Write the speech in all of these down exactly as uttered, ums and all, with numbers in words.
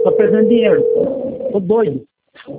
Tô precisando de dinheiro. Tô doido.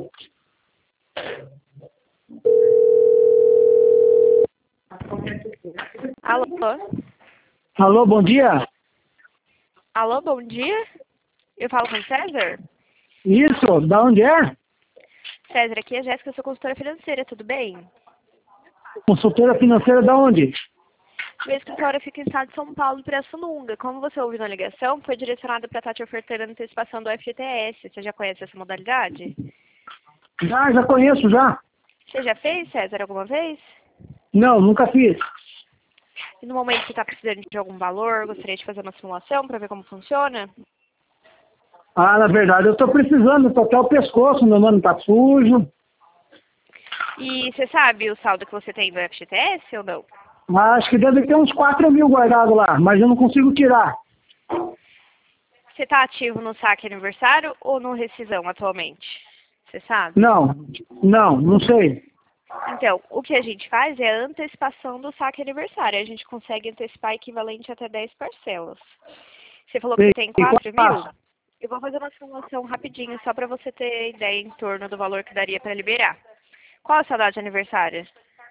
Alô? Alô, bom dia? Alô, bom dia? Eu falo com o César? Isso, da onde é? César, aqui é a Jéssica, eu sou consultora financeira, tudo bem? Consultora financeira da onde? Meu escritório fica em estado de São Paulo, Pirassununga. Como você ouviu na ligação, foi direcionada para estar te ofertando a antecipação do F G T S. Você já conhece essa modalidade? Já, já conheço, já. Você já fez, César, alguma vez? Não, nunca fiz. E no momento que você está precisando de algum valor, gostaria de fazer uma simulação para ver como funciona? Ah, na verdade, eu tô precisando tocar o pescoço, meu mano tá sujo. E você sabe o saldo que você tem do F G T S ou não? Acho que deve ter uns quatro mil guardados lá, mas eu não consigo tirar. Você está ativo no saque aniversário ou no rescisão atualmente? Você sabe? Não, não, não sei. Então, o que a gente faz é a antecipação do saque aniversário. A gente consegue antecipar equivalente até dez parcelas. Você falou que Sei, você tem quatro mil? faço. Eu vou fazer uma simulação rapidinho, só para você ter ideia em torno do valor que daria para liberar. Qual a sua data de aniversário?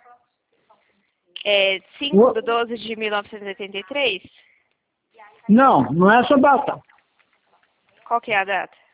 É cinco de doze de mil novecentos e oitenta e três? Não, não é essa data. Qual que é a data?